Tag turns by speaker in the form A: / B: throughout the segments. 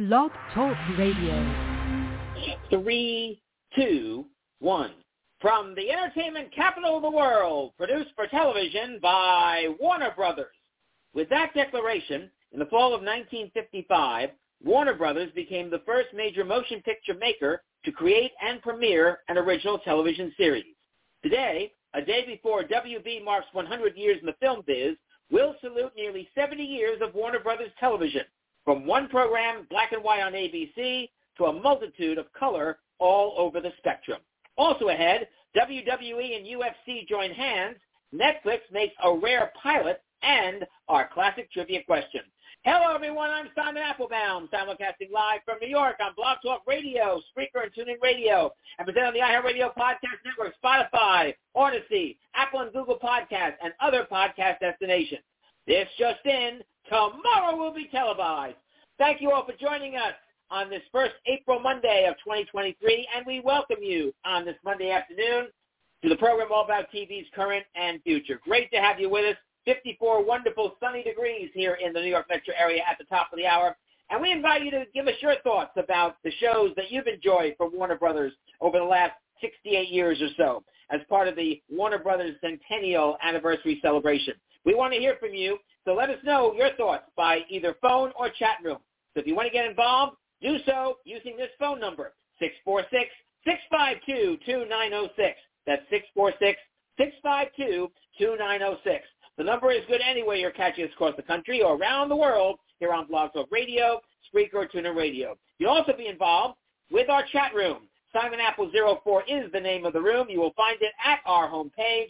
A: Blog Talk Radio.
B: 3, 2, 1. From the entertainment capital of the world, produced for television by Warner Brothers. With that declaration, in the fall of 1955, Warner Brothers became the first major motion picture maker to create and premiere an original television series. Today, a day before WB marks 100 years in the film biz, we'll salute nearly 70 years of Warner Brothers television, from one program, black and white on ABC, to a multitude of color all over the spectrum. Also ahead, WWE and UFC join hands, Netflix makes a rare pilot, and our classic trivia question. Hello, everyone. I'm Simon Applebaum, simulcasting live from New York on Blog Talk Radio, Spreaker, and TuneIn Radio, and presented on the iHeartRadio Podcast Network, Spotify, Odyssey, Apple and Google Podcasts, and other podcast destinations. This just in, tomorrow will be televised. Thank you all for joining us on this first April Monday of 2023, and we welcome you on this Monday afternoon to the program all about TV's current and future. Great to have you with us. 54 wonderful sunny degrees here in the New York metro area at the top of the hour. And we invite you to give us your thoughts about the shows that you've enjoyed from Warner Brothers over the last 68 years or so as part of the Warner Brothers Centennial Anniversary Celebration. We want to hear from you, so let us know your thoughts by either phone or chat room. So if you want to get involved, do so using this phone number, 646-652-2906. That's 646-652-2906. The number is good anywhere you're catching us across the country or around the world here on Blog Talk Radio, Spreaker, or TuneIn Radio. You'll also be involved with our chat room. Simon Apple 04 is the name of the room. You will find it at our homepage,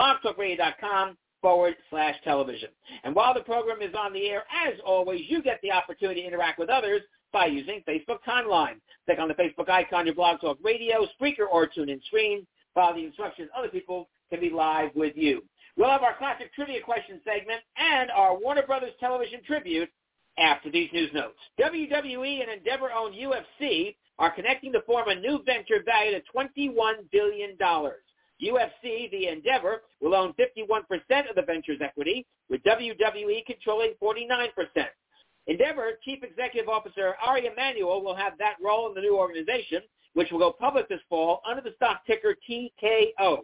B: blogtalkradio.com/television. And while the program is on the air, as always, you get the opportunity to interact with others by using Facebook Timeline. Click on the Facebook icon, your Blog Talk Radio, Spreaker, or TuneIn screen. Follow the instructions. Other people can be live with you. We'll have our classic trivia question segment and our Warner Brothers television tribute after these news notes. WWE and Endeavor-owned UFC are connecting to form a new venture valued at $21 billion. UFC, the Endeavor, will own 51% of the venture's equity, with WWE controlling 49%. Endeavor Chief Executive Officer Ari Emanuel will have that role in the new organization, which will go public this fall under the stock ticker TKO.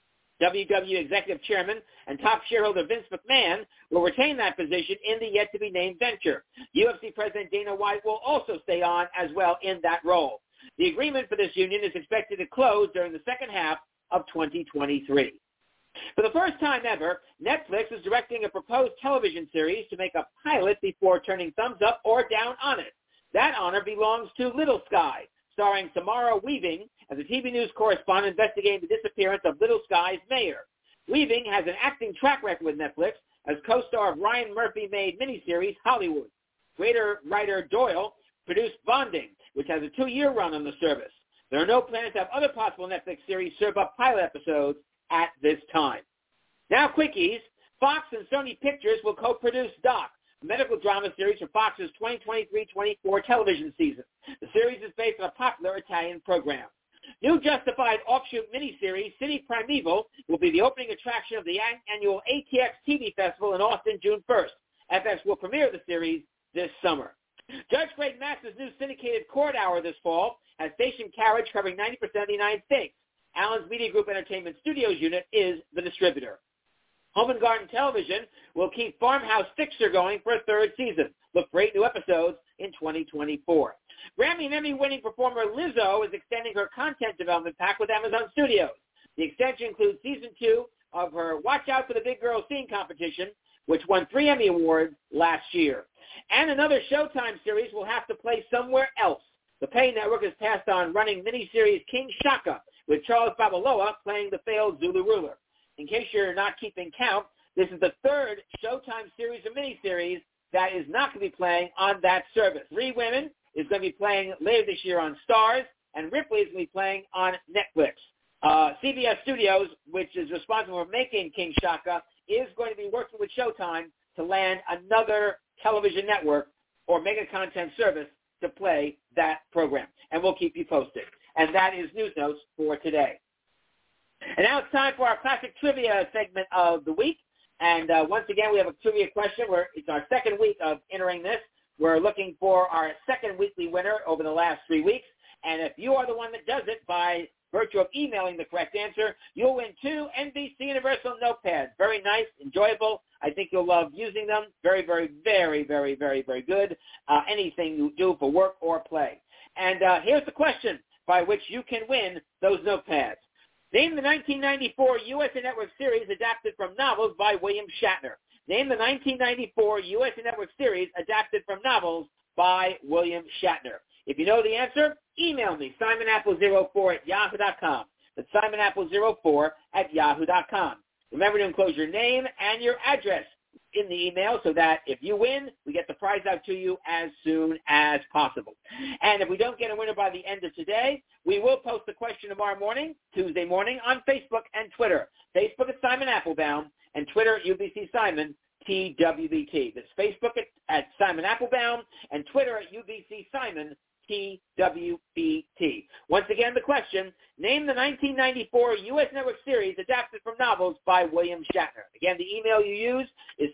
B: WWE Executive Chairman and top shareholder Vince McMahon will retain that position in the yet-to-be-named venture. UFC President Dana White will also stay on as well in that role. The agreement for this union is expected to close during the second half of 2023. For the first time ever, Netflix is directing a proposed television series to make a pilot before turning thumbs up or down on it. That honor belongs to Little Sky, starring Samara Weaving as a TV news correspondent investigating the disappearance of Little Sky's mayor. Weaving has an acting track record with Netflix as co-star of Ryan Murphy-made miniseries Hollywood. Creator writer Doyle produced Bonding, which has a 2-year run on the service. There are no plans to have other possible Netflix series serve up pilot episodes at this time. Now, quickies. Fox and Sony Pictures will co-produce Doc, a medical drama series for Fox's 2023-24 television season. The series is based on a popular Italian program. New Justified offshoot miniseries City Primeval will be the opening attraction of the annual ATX TV Festival in Austin June 1st. FX will premiere the series this summer. Judge Greg Max's new syndicated court hour this fall has station carriage covering 90% of the United States. Allen's Media Group Entertainment Studios unit is the distributor. Home and Garden Television will keep Farmhouse Fixer going for a third season. Look for 8 new episodes in 2024. Grammy and Emmy-winning performer Lizzo is extending her content development pack with Amazon Studios. The extension includes Season 2 of her Watch Out for the Big Girl Scene competition, which won 3 Emmy Awards last year. And another Showtime series will have to play somewhere else. The Pay Network has passed on running miniseries King Shaka, with Charles Babaloa playing the failed Zulu ruler. In case you're not keeping count, this is the third Showtime series of miniseries that is not going to be playing on that service. 3 Women is going to be playing later this year on Starz, and Ripley is going to be playing on Netflix. CBS Studios, which is responsible for making King Shaka, is going to be working with Showtime to land another television network or mega content service to play that program. And we'll keep you posted. And that is News Notes for today. And now it's time for our classic trivia segment of the week. And once again, we have a trivia question where it's our second week of entering this. We're looking for our second weekly winner over the last 3 weeks. And if you are the one that does it by virtue of emailing the correct answer, you'll win 2 NBC Universal notepads. Very nice, enjoyable. I think you'll love using them. Very, very, very, very, very, very good. Anything you do for work or play. And here's the question by which you can win those notepads. Name the 1994 USA Network series adapted from novels by William Shatner. Name the 1994 USA Network series adapted from novels by William Shatner. If you know the answer, email me, simonapple04@yahoo.com. That's simonapple04@yahoo.com. Remember to enclose your name and your address in the email so that if you win, we get the prize out to you as soon as possible. And if we don't get a winner by the end of today, we will post the question tomorrow morning, Tuesday morning, on Facebook and Twitter. Facebook at Simon Applebaum and Twitter at UBC Simon, TWBT. That's Facebook at Simon Applebaum and Twitter at UBC Simon, TWBT. Once again, the question, name the 1994 U.S. Network series adapted from novels by William Shatner. Again, the email you use is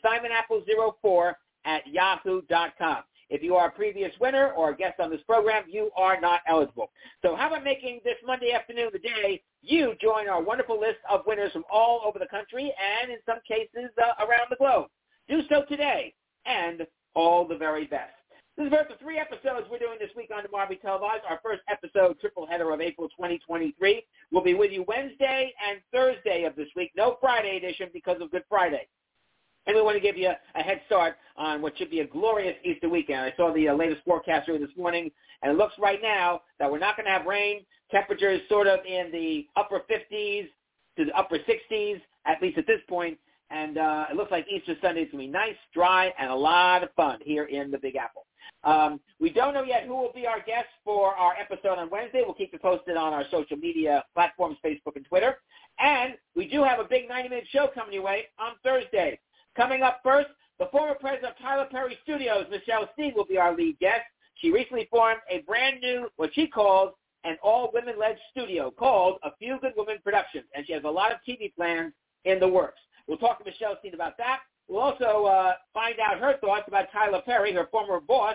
B: simonapple04@yahoo.com. If you are a previous winner or a guest on this program, you are not eligible. So how about making this Monday afternoon the day you join our wonderful list of winners from all over the country and in some cases around the globe. Do so today, and all the very best. This is the 3 episodes we're doing this week on Tomorrow Be Televised. Our first episode, triple header of April 2023, will be with you Wednesday and Thursday of this week. No Friday edition because of Good Friday. And we want to give you a head start on what should be a glorious Easter weekend. I saw the latest forecast earlier this morning, and it looks right now that we're not going to have rain. Temperatures sort of in the upper 50s to the upper 60s, at least at this point. And it looks like Easter Sunday is going to be nice, dry, and a lot of fun here in the Big Apple. We don't know yet who will be our guest for our episode on Wednesday. We'll keep you posted on our social media platforms, Facebook and Twitter. And we do have a big 90-minute show coming your way on Thursday. Coming up first, the former president of Tyler Perry Studios, Michelle Steed, will be our lead guest. She recently formed a brand new, what she calls, an all-women-led studio called A Few Good Women Productions, and she has a lot of TV plans in the works. We'll talk to Michelle Steed about that. We'll also find out her thoughts about Tyler Perry, her former boss,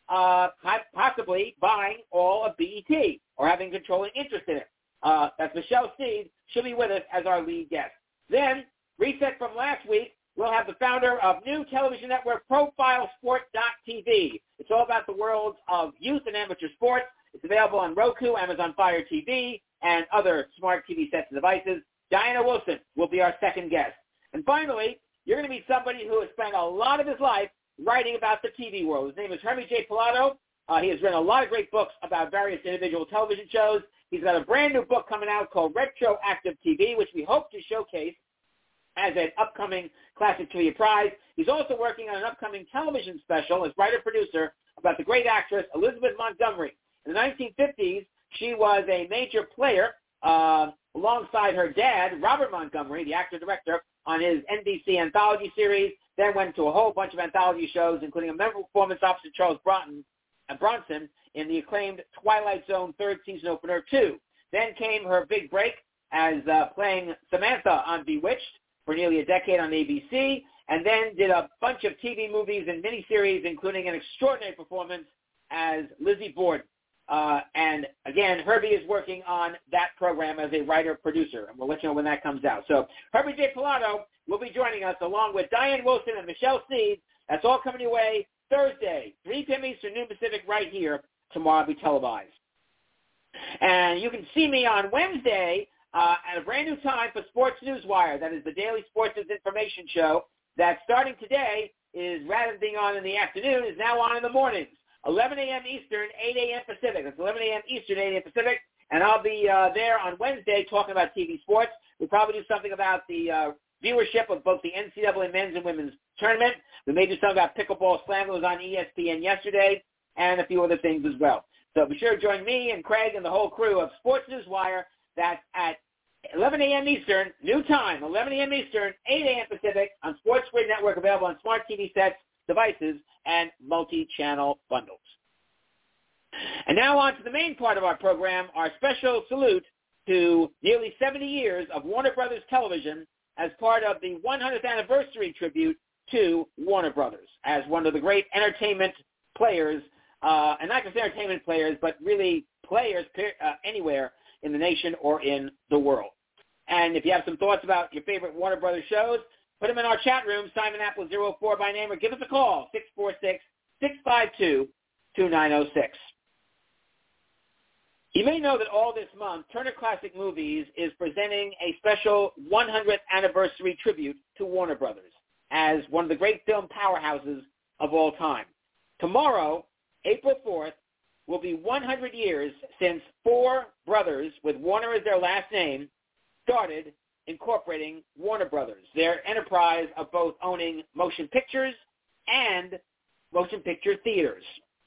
B: possibly buying all of BET or having controlling interest in it. That's Michelle Steed. She'll be with us as our lead guest. Then, reset from last week, we'll have the founder of new television network ProfileSport.tv. It's all about the world of youth and amateur sports. It's available on Roku, Amazon Fire TV, and other smart TV sets and devices. Diana Wilson will be our second guest. And finally, you're going to meet somebody who has spent a lot of his life writing about the TV world. His name is Herbie J. Pilato. He has written a lot of great books about various individual television shows. He's got a brand new book coming out called Retroactive TV, which we hope to showcase as an upcoming Classic Trivia Prize. He's also working on an upcoming television special as writer-producer about the great actress Elizabeth Montgomery. In the 1950s, she was a major player alongside her dad, Robert Montgomery, the actor-director, on his NBC anthology series, then went to a whole bunch of anthology shows, including a memorable performance opposite Charles Bronson in the acclaimed Twilight Zone third season opener 2. Then came her big break as playing Samantha on Bewitched for nearly a decade on ABC, and then did a bunch of TV movies and miniseries, including an extraordinary performance as Lizzie Borden. And again, Herbie is working on that program as a writer-producer, and we'll let you know when that comes out. So Herbie J. Pilato will be joining us along with Diane Wilson and Michelle Steed. That's all coming your way Thursday, 3 p.m. Eastern, noon Pacific, right here, Tomorrow Be Televised. And you can see me on Wednesday at a brand new time for Sports Newswire. That is the daily sports news information show that starting today is, rather than being on in the afternoon, is now on in the mornings. 11 a.m. Eastern, 8 a.m. Pacific. That's 11 a.m. Eastern, 8 a.m. Pacific. And I'll be there on Wednesday talking about TV sports. We'll probably do something about the viewership of both the NCAA men's and women's tournament. We may do something about Pickleball Slam that was on ESPN yesterday, and a few other things as well. So be sure to join me and Craig and the whole crew of Sports Newswire. That's at 11 a.m. Eastern, new time, 11 a.m. Eastern, 8 a.m. Pacific on Sports Grid Network, available on smart TV sets, devices, and multi-channel bundles. And now on to the main part of our program, our special salute to nearly 70 years of Warner Brothers Television as part of the 100th anniversary tribute to Warner Brothers as one of the great entertainment players, and not just entertainment players, but really players anywhere in the nation or in the world. And if you have some thoughts about your favorite Warner Brothers shows, put them in our chat room, Simon Apple 04 by name, or give us a call, 646-652-2906. You may know that all this month, Turner Classic Movies is presenting a special 100th anniversary tribute to Warner Brothers as one of the great film powerhouses of all time. Tomorrow, April 4th, will be 100 years since four brothers with Warner as their last name started incorporating Warner Brothers, their enterprise of both owning motion pictures and motion picture theaters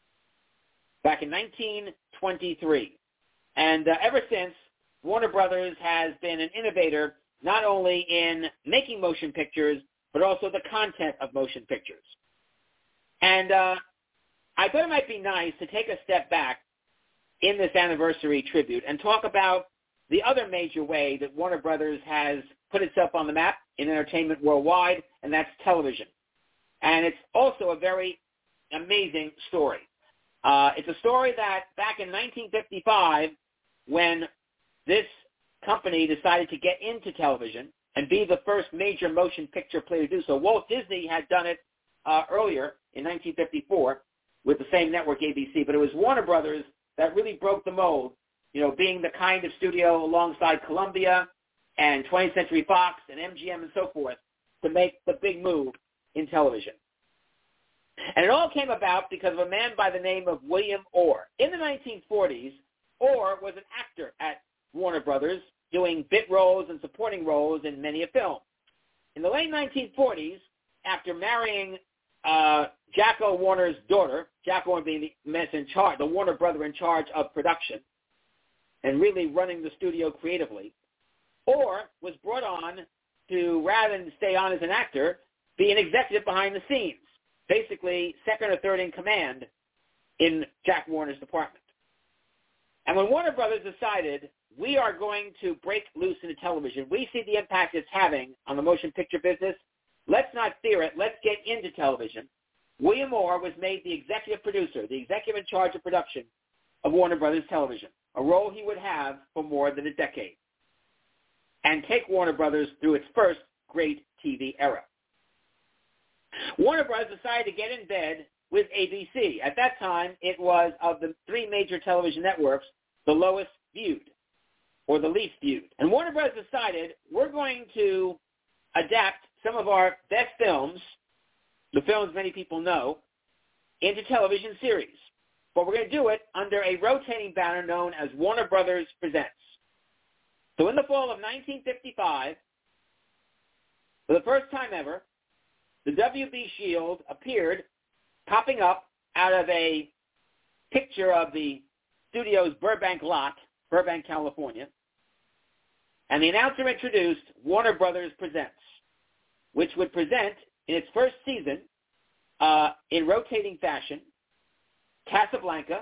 B: back in 1923. And ever since, Warner Brothers has been an innovator not only in making motion pictures, but also the content of motion pictures. And I thought it might be nice to take a step back in this anniversary tribute and talk about the other major way that Warner Brothers has put itself on the map in entertainment worldwide, and that's television. And it's also a very amazing story. It's a story that back in 1955, when this company decided to get into television and be the first major motion picture player to do so. Walt Disney had done it earlier in 1954 with the same network, ABC, but it was Warner Brothers that really broke the mold, you know, being the kind of studio alongside Columbia and 20th Century Fox and MGM and so forth to make the big move in television. And it all came about because of a man by the name of William Orr. In the 1940s, Orr was an actor at Warner Brothers, doing bit roles and supporting roles in many a film. In the late 1940s, after marrying Jacko Warner's daughter, Jacko Warner being the Warner brother in charge of production and really running the studio creatively, Orr was brought on to, rather than stay on as an actor, be an executive behind the scenes, basically second or third in command in Jack Warner's department. And when Warner Brothers decided, we are going to break loose into television, we see the impact it's having on the motion picture business, let's not fear it, let's get into television, William Orr was made the executive producer, the executive in charge of production of Warner Brothers Television, a role he would have for more than a decade, and take Warner Brothers through its first great TV era. Warner Brothers decided to get in bed with ABC. At that time, it was, of the three major television networks, the lowest viewed, or the least viewed. And Warner Brothers decided, we're going to adapt some of our best films, the films many people know, into television series. But we're going to do it under a rotating banner known as Warner Brothers Presents. So in the fall of 1955, for the first time ever, the WB Shield appeared, popping up out of a picture of the studio's Burbank lot, Burbank, California. And the announcer introduced Warner Brothers Presents, which would present in its first season, in rotating fashion, Casablanca,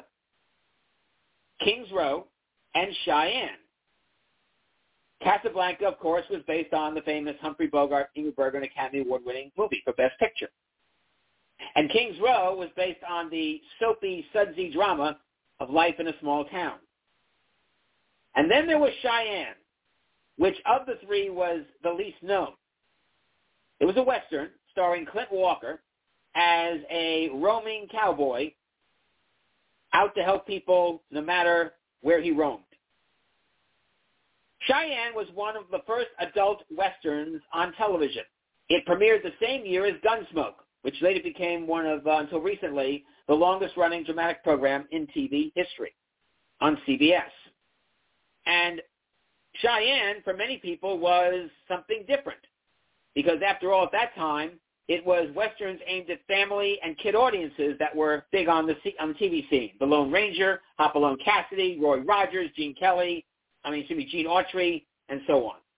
B: Kings Row, and Cheyenne. Casablanca, of course, was based on the famous Humphrey Bogart, Ingrid Bergman Academy Award-winning movie for Best Picture. And Kings Row was based on the soapy, sudsy drama of life in a small town. And then there was Cheyenne, which of the three was the least known. It was a Western starring Clint Walker as a roaming cowboy out to help people no matter where he roamed. Cheyenne was one of the first adult Westerns on television. It premiered the same year as Gunsmoke, which later became one of, until recently, the longest-running dramatic program in TV history on CBS. And Cheyenne, for many people, was something different because, after all, at that time, it was Westerns aimed at family and kid audiences that were big on the TV scene. The Lone Ranger, Hopalong Cassidy, Roy Rogers, Gene Autry, and so on.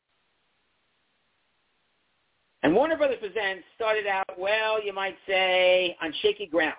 B: And Warner Brothers Presents started out, well, you might say, on shaky ground.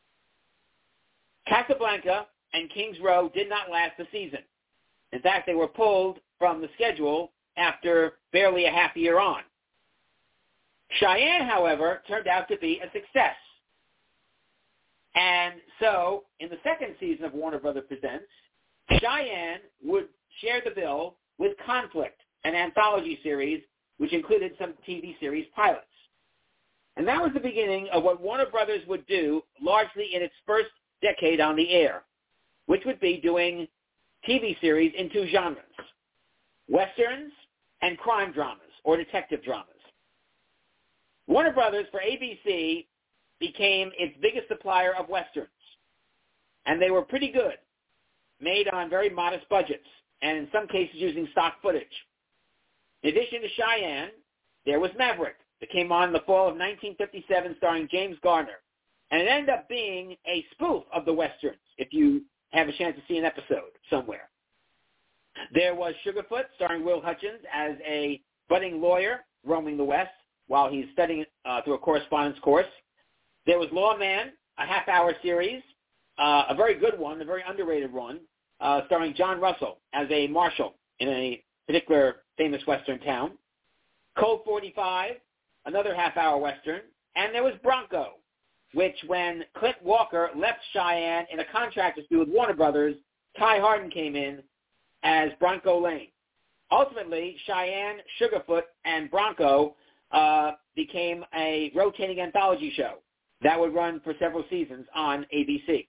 B: Casablanca and Kings Row did not last the season. In fact, they were pulled from the schedule after barely a half year on. Cheyenne, however, turned out to be a success. And so, in the second season of Warner Brothers Presents, Cheyenne would share the bill with Conflict, an anthology series which included some TV series pilots. And that was the beginning of what Warner Brothers would do largely in its first decade on the air, which would be doing TV series in two genres, Westerns and crime dramas or detective dramas. Warner Brothers, for ABC, became its biggest supplier of Westerns, and they were pretty good, made on very modest budgets, and in some cases using stock footage. In addition to Cheyenne, there was Maverick, that came on in the fall of 1957 starring James Garner, and it ended up being a spoof of the Westerns, if you have a chance to see an episode somewhere. There was Sugarfoot, starring Will Hutchins as a budding lawyer roaming the West while he's studying through a correspondence course. There was Lawman, a half-hour series, a very good one, a very underrated one, starring John Russell as a marshal in a particular famous Western town. Colt 45, another half-hour Western. And there was Bronco, which when Clint Walker left Cheyenne in a contract dispute with Warner Brothers, Ty Hardin came in as Bronco Lane. Ultimately, Cheyenne, Sugarfoot, and Bronco became a rotating anthology show that would run for several seasons on ABC.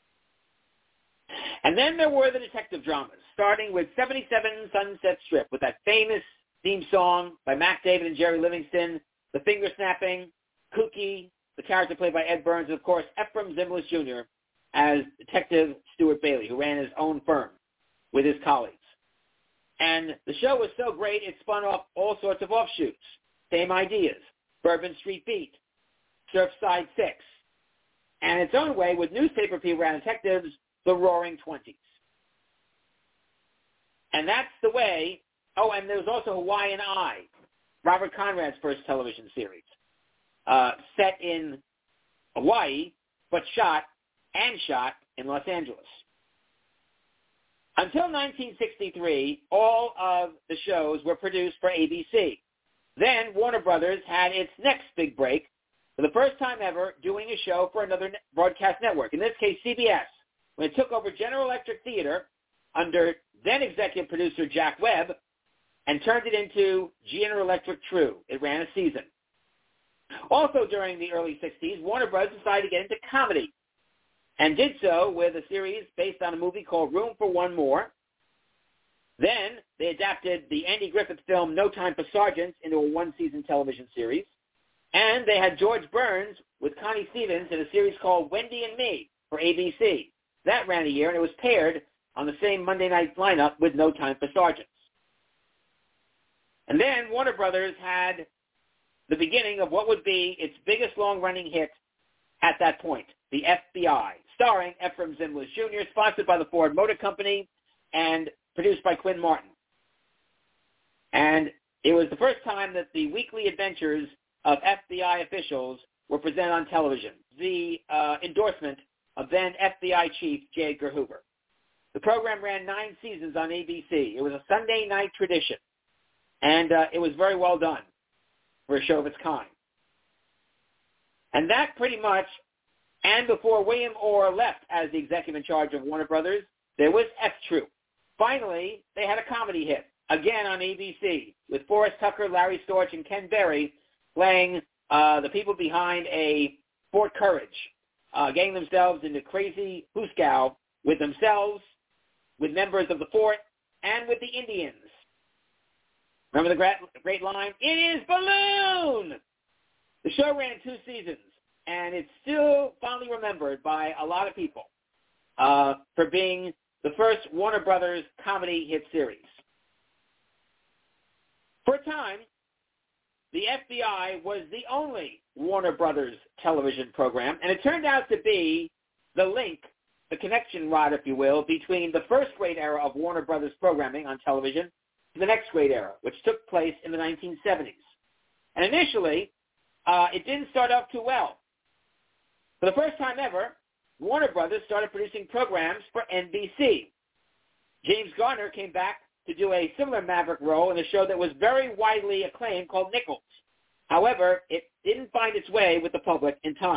B: And then there were the detective dramas, starting with 77 Sunset Strip with that famous theme song by Mac David and Jerry Livingston, the finger-snapping, Kooky, the character played by Ed Burns, and, of course, Ephraim Zimbalist Jr. as Detective Stuart Bailey, who ran his own firm with his colleagues. And the show was so great, it spun off all sorts of offshoots, same ideas, Bourbon Street Beat, Surfside 6, and its own way with newspaper people and detectives, the Roaring Twenties. And that's the way, and there was also Hawaiian Eye, Robert Conrad's first television series, set in Hawaii, but shot in Los Angeles. Until 1963, all of the shows were produced for ABC. Then Warner Brothers had its next big break, for the first time ever, doing a show for another broadcast network, in this case CBS, when it took over General Electric Theater under then-executive producer Jack Webb and turned it into General Electric True. It ran a season. Also during the early 60s, Warner Brothers decided to get into comedy and did so with a series based on a movie called Room for One More. Then they adapted the Andy Griffith film No Time for Sergeants into a one-season television series. And they had George Burns with Connie Stevens in a series called Wendy and Me for ABC. That ran a year, and it was paired on the same Monday night lineup with No Time for Sergeants. And then Warner Brothers had the beginning of what would be its biggest long-running hit at that point, The FBI, starring Ephraim Zimbalist Jr., sponsored by the Ford Motor Company, and produced by Quinn Martin. And it was the first time that the weekly adventures of FBI officials were presented on television, the endorsement of then FBI Chief J. Edgar Hoover. The program ran 9 seasons on ABC. It was a Sunday night tradition, and it was very well done for a show of its kind. And that pretty much, and before William Orr left as the executive in charge of Warner Brothers, there was F Troop. Finally, they had a comedy hit, again on ABC, with Forrest Tucker, Larry Storch, and Ken Berry playing the people behind a Fort Courage, getting themselves into crazy hoosgow with themselves, with members of the fort, and with the Indians. Remember the great line, "It is Balloon!" The show ran 2 seasons, and it's still fondly remembered by a lot of people for being the first Warner Brothers comedy hit series. For a time, the FBI was the only Warner Brothers television program, and it turned out to be the link, the connection rod, if you will, between the first great era of Warner Brothers programming on television to the next great era, which took place in the 1970s. And initially, it didn't start off too well. For the first time ever, Warner Brothers started producing programs for NBC. James Garner came back to do a similar maverick role in a show that was very widely acclaimed called Nichols. However, it didn't find its way with the public in time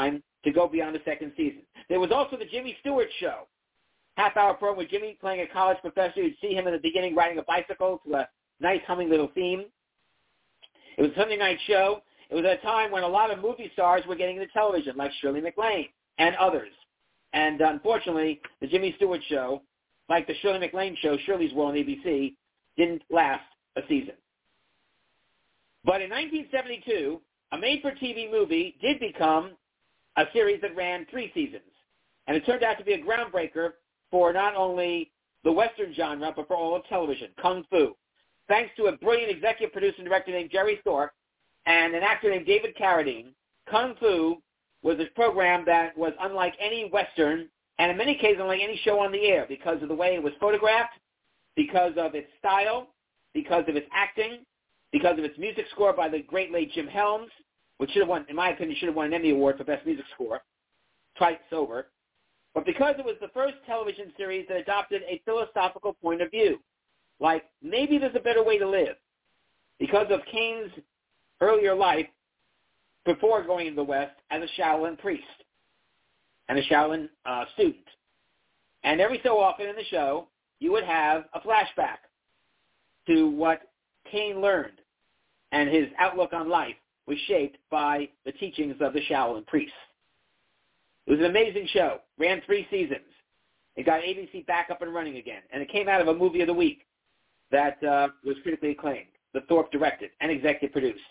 B: to go beyond the second season. There was also the Jimmy Stewart Show, half-hour program with Jimmy playing a college professor. You'd see him in the beginning riding a bicycle to a nice humming little theme. It was a Sunday night show. It was at a time when a lot of movie stars were getting into television, like Shirley MacLaine and others. And unfortunately, the Jimmy Stewart Show, like the Shirley MacLaine Show, Shirley's World on ABC, didn't last a season. But in 1972, a made-for-TV movie did become a series that ran 3 seasons. And it turned out to be a groundbreaker for not only the Western genre, but for all of television, Kung Fu. Thanks to a brilliant executive producer and director named Jerry Thorpe and an actor named David Carradine, Kung Fu was a program that was unlike any Western, and in many cases unlike any show on the air because of the way it was photographed, because of its style, because of its acting, because of its music score by the great late Jim Helms, which should have won, in my opinion, should have won an Emmy Award for Best Music Score, twice over. But because it was the first television series that adopted a philosophical point of view, like maybe there's a better way to live, because of Kane's earlier life before going into the West as a Shaolin priest and a Shaolin student. And every so often in the show, you would have a flashback to what Kane learned, and his outlook on life was shaped by the teachings of the Shaolin priests. It was an amazing show. Ran 3 seasons. It got ABC back up and running again. And it came out of a movie of the week that was critically acclaimed, that Thorpe directed and executive produced.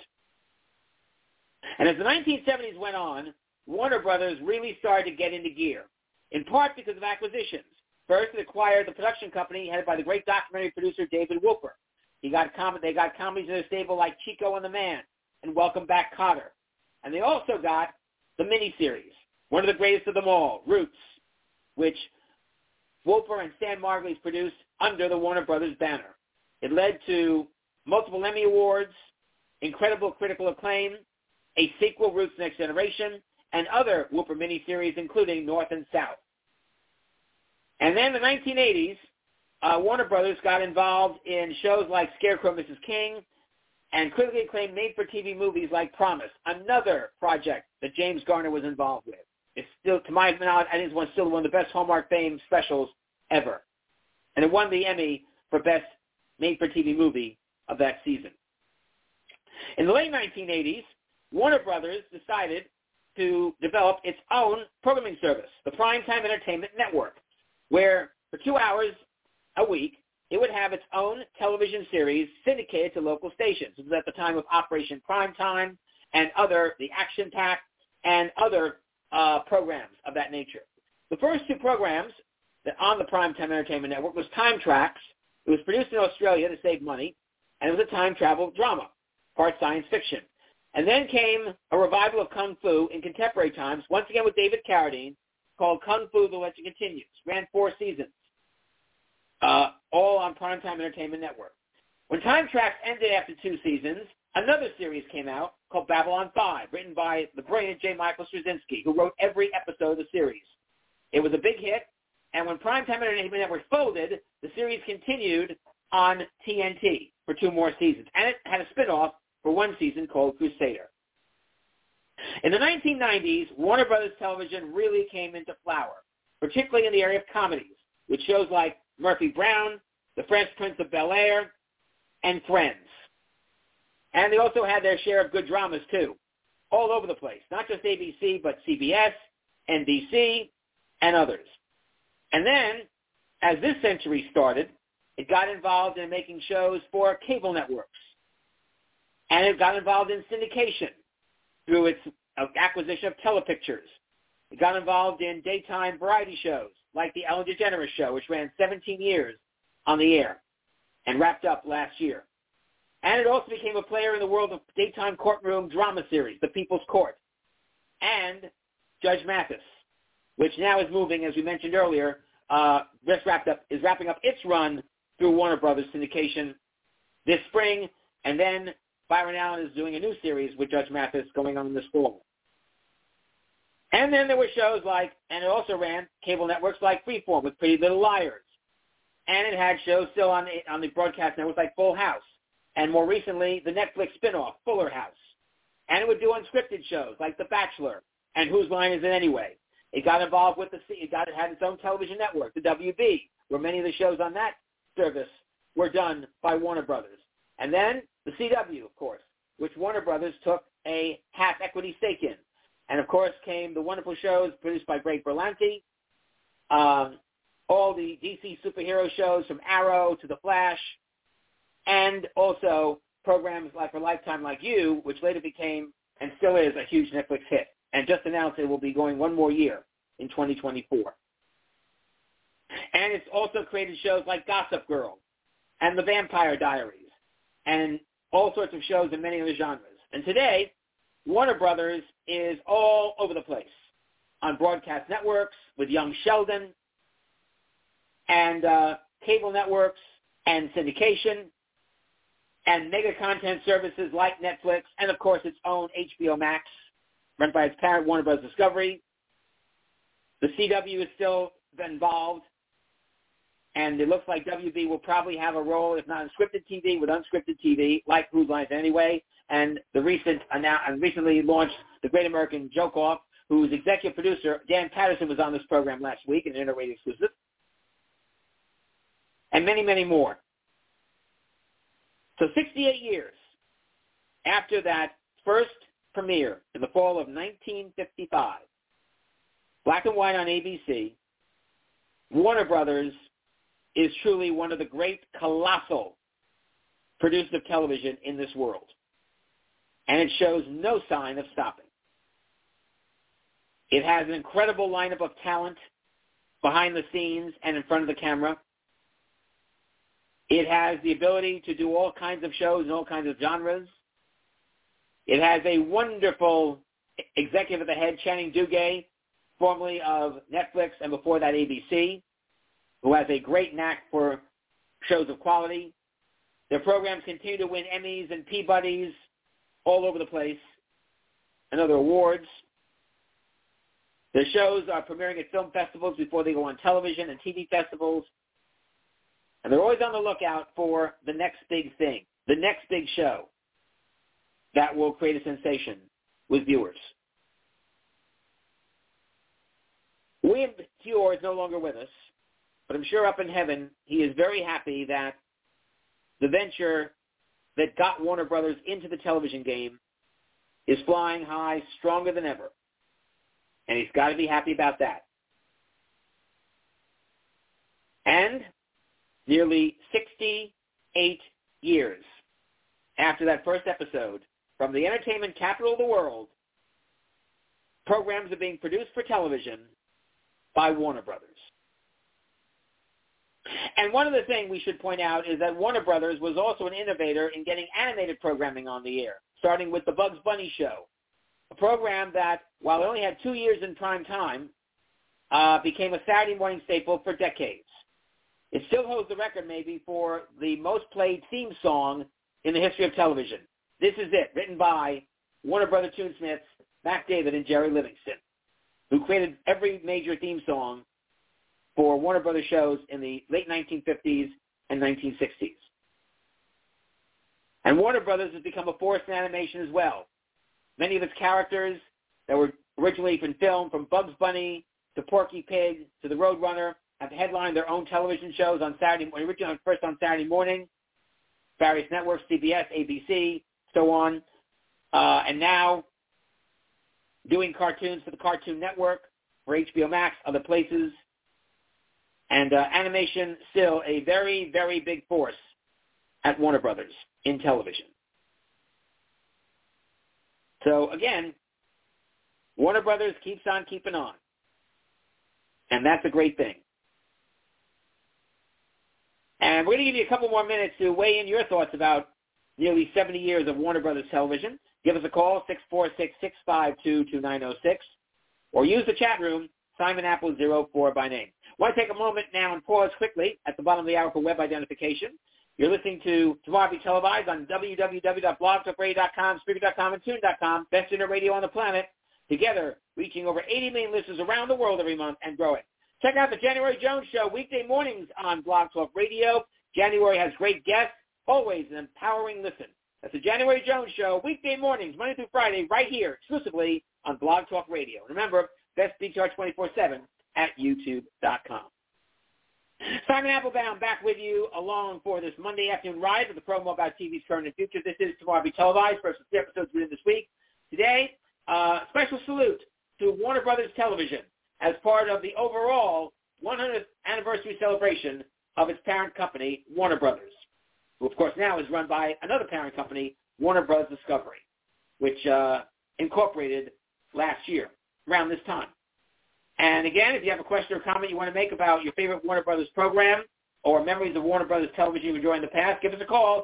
B: And as the 1970s went on, Warner Brothers really started to get into gear, in part because of acquisitions. First, it acquired the production company headed by the great documentary producer David Wolper. They got comedies in their stable like Chico and the Man and Welcome Back, Kotter. And they also got the miniseries, one of the greatest of them all, Roots, which Wolper and Stan Margulies produced under the Warner Brothers banner. It led to multiple Emmy Awards, incredible critical acclaim, a sequel, Roots Next Generation, and other Wolper miniseries, including North and South. And then in the 1980s, Warner Brothers got involved in shows like Scarecrow Mrs. King and critically acclaimed made-for-TV movies like Promise, another project that James Garner was involved with. It's still, to my knowledge, I think it's still one of the best Hallmark Fame specials ever. And it won the Emmy for Best Made-for-TV Movie of that season. In the late 1980s, Warner Brothers decided to develop its own programming service, the Primetime Entertainment Network, where for 2 hours a week, it would have its own television series syndicated to local stations. This was at the time of Operation Primetime and the Action Pack and other programs of that nature. The first 2 programs that on the Primetime Entertainment Network was Time Tracks. It was produced in Australia to save money, and it was a time travel drama, part science fiction. And then came a revival of Kung Fu in contemporary times, once again with David Carradine, called Kung Fu: The Legend Continues. Ran 4 seasons, all on Primetime Entertainment Network. When Time Tracks ended after 2 seasons, another series came out called Babylon 5, written by the brilliant J. Michael Straczynski, who wrote every episode of the series. It was a big hit, and when Primetime Entertainment Network folded, the series continued on TNT for 2 more seasons, and it had a spin-off for 1 season called Crusader. In the 1990s, Warner Brothers Television really came into flower, particularly in the area of comedies, with shows like Murphy Brown, The Fresh Prince of Bel-Air, and Friends. And they also had their share of good dramas, too, all over the place, not just ABC, but CBS, NBC, and others. And then, as this century started, it got involved in making shows for cable networks. And it got involved in syndication through its acquisition of Telepictures. It got involved in daytime variety shows like The Ellen DeGeneres Show, which ran 17 years on the air and wrapped up last year. And it also became a player in the world of daytime courtroom drama series, The People's Court, and Judge Mathis, which now is moving, as we mentioned earlier, is wrapping up its run through Warner Brothers syndication this spring, and then Byron Allen is doing a new series with Judge Mathis going on this fall. And then there were shows like, and it also ran cable networks like Freeform with Pretty Little Liars. And it had shows still on the broadcast networks like Full House. And more recently, the Netflix spinoff, Fuller House. And it would do unscripted shows like The Bachelor And whose line is it anyway? It got involved with it had its own television network, the WB, where many of the shows on that service were done by Warner Brothers. And then the CW, of course, which Warner Brothers took a half equity stake in. And, of course, came the wonderful shows produced by Greg Berlanti, all the DC superhero shows from Arrow to The Flash, and also programs like For Lifetime Like You, which later became and still is a huge Netflix hit, and just announced it will be going one more year in 2024. And it's also created shows like Gossip Girl and The Vampire Diaries and all sorts of shows in many other genres. And today, Warner Brothers is all over the place on broadcast networks with Young Sheldon and cable networks and syndication and mega content services like Netflix and, of course, its own HBO Max, run by its parent, Warner Bros. Discovery. The CW is still involved, and it looks like WB will probably have a role, if not in scripted TV, with unscripted TV, like Whose Line Is It Anyway, and the recently launched The Great American Joke-Off, whose executive producer, Dan Patterson, was on this program last week, an Interrated exclusive, and many, many more. So 68 years after that first premiere in the fall of 1955, black and white on ABC, Warner Brothers is truly one of the great colossal producers of television in this world. And it shows no sign of stopping. It has an incredible lineup of talent behind the scenes and in front of the camera. It has the ability to do all kinds of shows and all kinds of genres. It has a wonderful executive at the head, Channing Dugay, formerly of Netflix and before that ABC, who has a great knack for shows of quality. Their programs continue to win Emmys and Peabodys all over the place and other awards. Their shows are premiering at film festivals before they go on television and TV festivals. And they're always on the lookout for the next big thing, the next big show that will create a sensation with viewers. William Fiore is no longer with us, but I'm sure up in heaven he is very happy that the venture that got Warner Brothers into the television game is flying high, stronger than ever. And he's got to be happy about that. And nearly 68 years after that first episode, from the entertainment capital of the world, programs are being produced for television by Warner Brothers. And one other thing we should point out is that Warner Brothers was also an innovator in getting animated programming on the air, starting with The Bugs Bunny Show, a program that, while it only had 2 years in prime time, became a Saturday morning staple for decades. It still holds the record maybe for the most played theme song in the history of television. This Is It, written by Warner Brothers Tunesmiths, Mac David and Jerry Livingston, who created every major theme song for Warner Brothers shows in the late 1950s and 1960s. And Warner Brothers has become a force in animation as well. Many of its characters that were originally from film, from Bugs Bunny to Porky Pig to the Roadrunner, have headlined their own television shows on Saturday, originally first on Saturday morning, various networks, CBS, ABC, so on, and now doing cartoons for the Cartoon Network, for HBO Max, other places, and animation still a very, very big force at Warner Brothers in television. So again, Warner Brothers keeps on keeping on, and that's a great thing. And we're going to give you a couple more minutes to weigh in your thoughts about nearly 70 years of Warner Brothers Television. Give us a call, 646-652-2906, or use the chat room, Simon Apple 04 by name. I want to take a moment now and pause quickly at the bottom of the hour for web identification. You're listening to Tomorrow Be Televised on www.blogtalkradio.com, Spreaker.com, and Tune.com, best internet radio on the planet, together reaching over 80 million listeners around the world every month and growing. Check out the January Jones Show weekday mornings on Blog Talk Radio. January has great guests, always an empowering listen. That's the January Jones Show weekday mornings, Monday through Friday, right here, exclusively on Blog Talk Radio. Remember, best BTR 24/7 at YouTube.com. Simon Applebaum back with you along for this Monday afternoon ride with the promo about TV's current and future. This is Tomorrow Be Televised, first 3 episodes within this week. Today, special salute to Warner Brothers Television as part of the overall 100th anniversary celebration of its parent company, Warner Brothers, who of course now is run by another parent company, Warner Bros. Discovery, which incorporated last year around this time. And again, if you have a question or comment you want to make about your favorite Warner Brothers program or memories of Warner Brothers Television you enjoyed in the past, give us a call,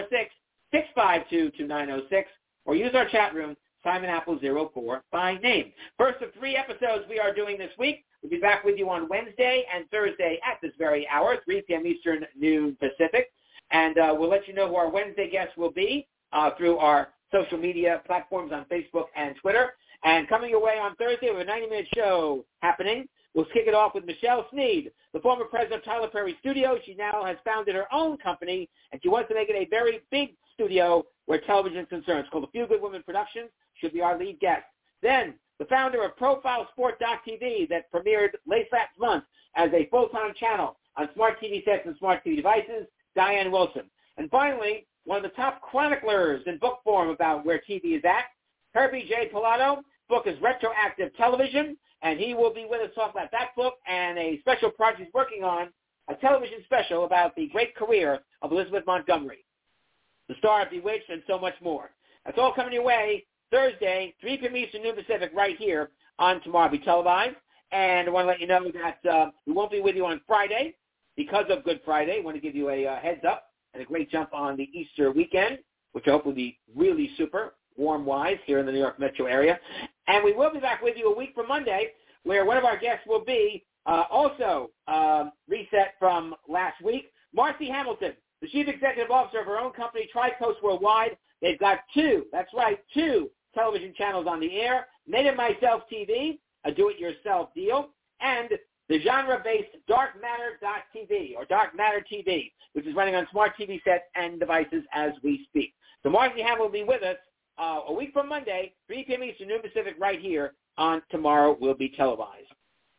B: 646-652-2906, or use our chat room, Simon Apple 04 by name. First of 3 episodes we are doing this week. We'll be back with you on Wednesday and Thursday at this very hour, 3 p.m. Eastern, noon Pacific. And we'll let you know who our Wednesday guests will be through our social media platforms on Facebook and Twitter. And coming your way on Thursday, we have a 90-minute show happening. We'll kick it off with Michelle Sneed, the former president of Tyler Perry Studios. She now has founded her own company, and she wants to make it a very big studio where television is concerned. It's called the Feel Good Women Productions. She'll be our lead guest. Then, the founder of ProfileSport.tv that premiered late last month as a full-time channel on smart TV sets and smart TV devices, Diane Wilson. And finally, one of the top chroniclers in book form about where TV is at, Herbie J. Pilato. Book is Retroactive Television, and he will be with us to talk about that book and a special project he's working on, a television special about the great career of Elizabeth Montgomery, the star of Bewitched, and so much more. That's all coming your way Thursday, 3 p.m. Eastern, noon Pacific, right here on Tomorrow Be Televised. And I want to let you know that we won't be with you on Friday because of Good Friday. I want to give you a heads up and a great jump on the Easter weekend, which I hope will be really super warm-wise here in the New York metro area. And we will be back with you a week from Monday, where one of our guests will be also reset from last week, Marcy Hamilton, the Chief Executive Officer of her own company, Tri-Coast Worldwide. They've got 2 television channels on the air, Made It Myself TV, a do-it-yourself deal, and the genre-based Dark Matter.tv, or Dark Matter TV, which is running on smart TV sets and devices as we speak. So Marcy Hamilton will be with us a week from Monday, 3 p.m. Eastern, noon Pacific, right here on Tomorrow Will Be Televised.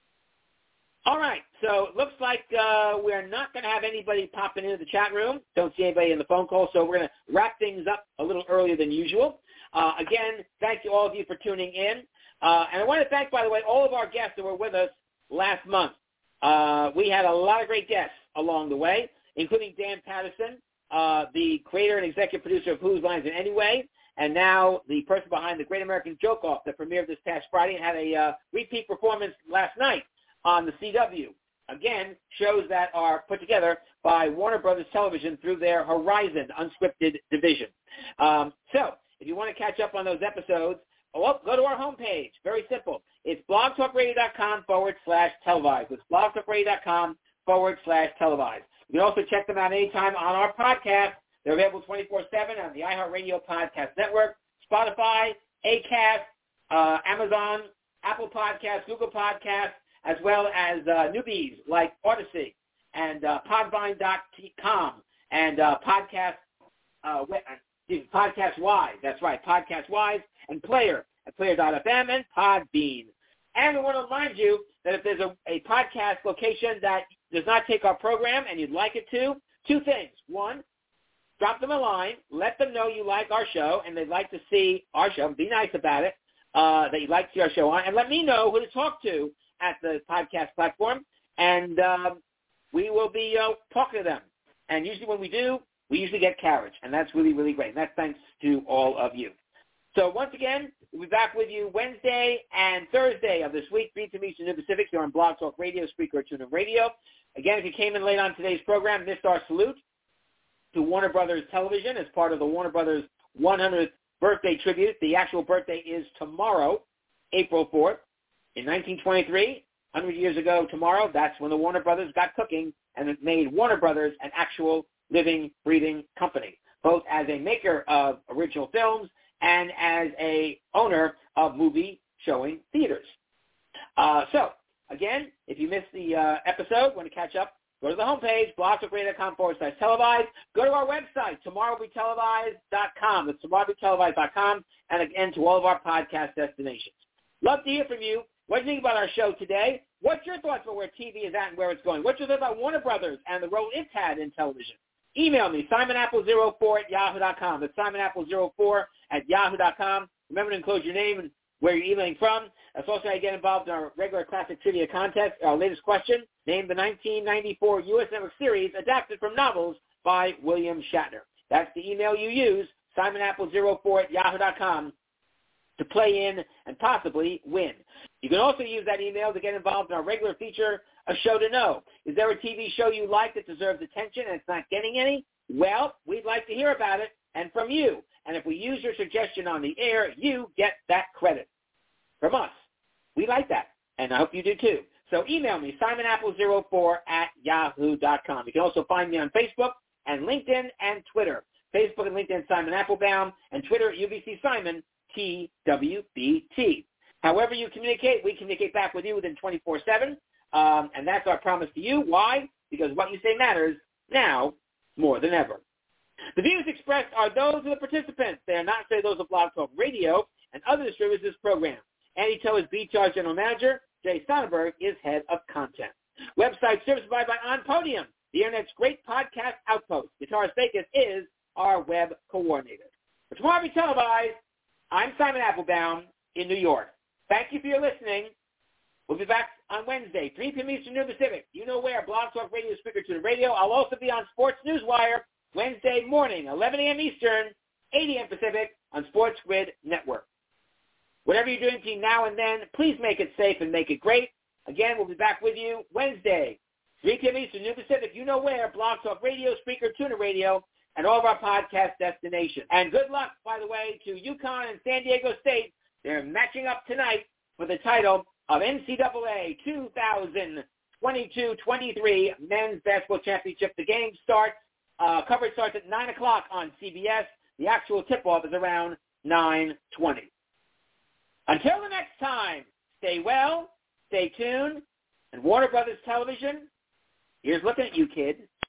B: All right, so it looks like we're not going to have anybody popping into the chat room. Don't see anybody in the phone call, so we're going to wrap things up a little earlier than usual. Again, thank you all of you for tuning in. And I want to thank, by the way, all of our guests that were with us last month. We had a lot of great guests along the way, including Dan Patterson, the creator and executive producer of Whose Lines and Anyway, and now the person behind the Great American Joke-Off that premiered this past Friday and had a repeat performance last night on the CW. Again, shows that are put together by Warner Brothers Television through their Horizon unscripted division. So if you want to catch up on those episodes, go to our homepage. Very simple. It's blogtalkradio.com/televised. It's blogtalkradio.com/televised. You can also check them out anytime on our podcast. They're available 24/7 on the iHeartRadio Podcast Network, Spotify, Acast, Amazon, Apple Podcasts, Google Podcasts, as well as newbies like Odyssey and Podvine.com and Podcast Wise. That's right, Podcast Wise, and Player at Player.fm and Podbean. And we want to remind you that if there's a podcast location that does not take our program and you'd like it to, 2 things. 1, drop them a line. Let them know you like our show and they'd like to see our show. Be nice about it, that you'd like to see our show on. And let me know who to talk to at the podcast platform. And we will be talking to them. And usually when we do, we usually get carriage. And that's really, really great. And that's thanks to all of you. So once again, we'll be back with you Wednesday and Thursday of this week, 3 p.m. Eastern Pacific, here on Blog Talk Radio, Spreaker, TuneIn Radio. Again, if you came in late on today's program, missed our salute to Warner Brothers Television as part of the Warner Brothers 100th birthday tribute. The actual birthday is tomorrow, April 4th. In 1923, 100 years ago tomorrow, that's when the Warner Brothers got cooking, and it made Warner Brothers an actual living, breathing company, both as a maker of original films and as a owner of movie showing theaters. So, again, if you missed the episode, want to catch up, go to the homepage, blogtalkradio.com/televised. Go to our website, tomorrowbetelevised.com. It's tomorrowbetelevised.com, and again, to all of our podcast destinations. Love to hear from you. What do you think about our show today? What's your thoughts about where TV is at and where it's going? What's your thoughts about Warner Brothers and the role it's had in television? Email me, simonapple04@yahoo.com. That's simonapple04@yahoo.com. Remember to enclose your name and where you're emailing from. That's also how you get involved in our regular Classic Trivia contest. Our latest question, name the 1994 U.S. Network series adapted from novels by William Shatner. That's the email you use, simonapple04@yahoo.com, to play in and possibly win. You can also use that email to get involved in our regular feature, A Show to Know. Is there a TV show you like that deserves attention and it's not getting any? Well, we'd like to hear about it and from you. And if we use your suggestion on the air, you get that credit from us. We like that, and I hope you do too. So email me, simonapple04@yahoo.com. You can also find me on Facebook and LinkedIn and Twitter. Facebook and LinkedIn, Simon Applebaum, and Twitter, UBC Simon, TWBT. However you communicate, we communicate back with you within 24/7, and that's our promise to you. Why? Because what you say matters now more than ever. The views expressed are those of the participants. They are not necessarily those of Blog Talk Radio and other distributors of this program. Andy Toe is BTR General Manager. Jay Sonnenberg is Head of Content. Website service provided by On Podium, the Internet's great podcast outpost. Guitarist Vegas is our web coordinator. For Tomorrow Be Televised, I'm Simon Applebaum in New York. Thank you for your listening. We'll be back on Wednesday, 3 p.m. Eastern, New Pacific. You know where, Blog Talk Radio, Speaker to the Radio. I'll also be on Sports Newswire Wednesday morning, 11 a.m. Eastern, 8 a.m. Pacific on Sports Grid Network. Whatever you're doing between now and then, please make it safe and make it great. Again, we'll be back with you Wednesday, 3 p.m. Eastern, New Pacific. You know where, Blog Talk Radio, Speaker, Tuner Radio, and all of our podcast destinations. And good luck, by the way, to UConn and San Diego State. They're matching up tonight for the title of NCAA 2022-23 Men's Basketball Championship. The game starts, coverage starts at 9 o'clock on CBS. The actual tip-off is around 9:20. Until the next time, stay well, stay tuned, and Warner Brothers Television, here's looking at you, kid.